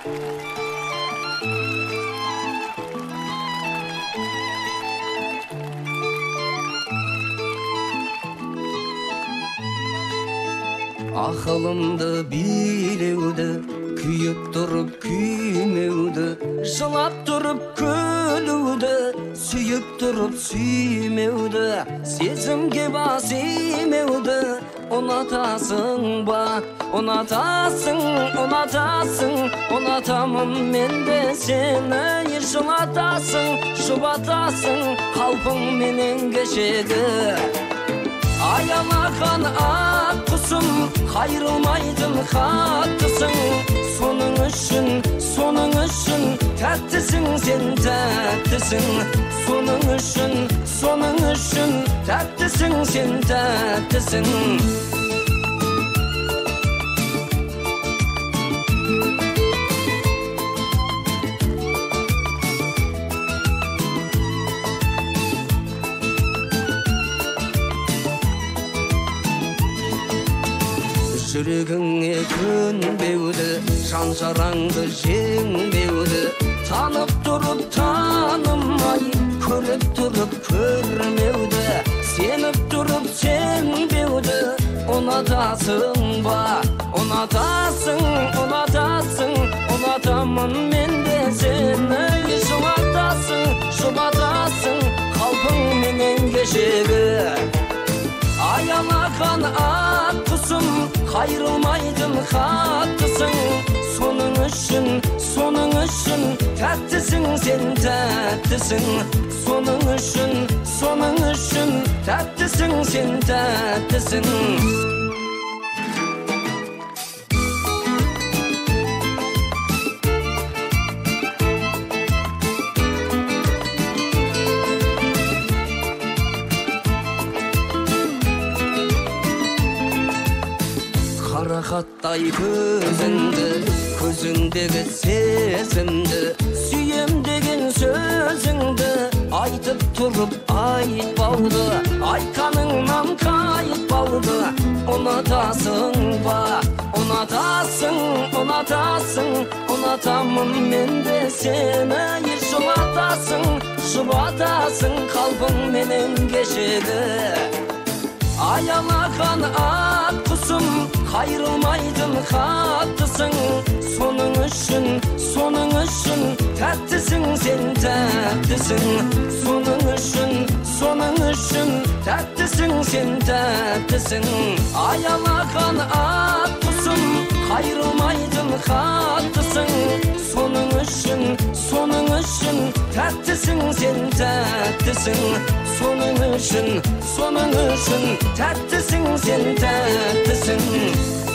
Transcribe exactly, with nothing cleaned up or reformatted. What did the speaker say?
Akılımda bilevdi, kүйüp durup küymevdi, жылап durup kölüvdi, sүйüp durup süymevdi, сезімге бас имевди. Unatasın ba, unatasın, unatasın, unatamın men de seni. Жылатасың, жұбатасың, қалпың менен кешегі. Аялаған ақ құсым, қайрылмайтын хаттысың. Соның үшін, соның үшін, тәттісің сен, тәттісің. Соның үшін, соның үшін, тәттісің сен, тәттісің. Жүрегіңе көнбеуді, жан-жараңды жеңбеуді, танып тұрып танымай, көріп тұрып көрмеуді, сеніп тұрып сенбеуді. Ұнатасың ба, ұнатасың, ұнатасың, ұнатамын мен де сені. Жылатасың, жұбатасың, қалпың менен кешегі. Аялаған ақ құсым, қайрылмайтын хаттысың. Соның үшін, соның үшін, тәттісің сен, тәттісің. Соның үшін, соның үшін, тәттісің сен, тәттісің. Қарақаттай көзіңді, көзіңдегі сезімді, сүйем деген сөзіңді айтып тұрып айтпауды, айтқаныңнан қайтпауды. Ұнатасың ба, ұнатасың, ұнатасың, ұнатамын мен де сені. Жылатасың, жұбатасың, қалпың менен кешегі. Аялаған ақ құсым, қайрылмайтын хаттысың. Соның үшін, соның үшін, тәттісің сен, тәттісің. Соның үшін, соның үшін, тәттісің сен, тәттісің. Аялаған ақ құсым, қайрылмайтын хаттысың. Соның үшін, соның үшін, тәттісің сен, тәттісің. Соның үшін, соның үшін, тәттісің сен, тәттісің.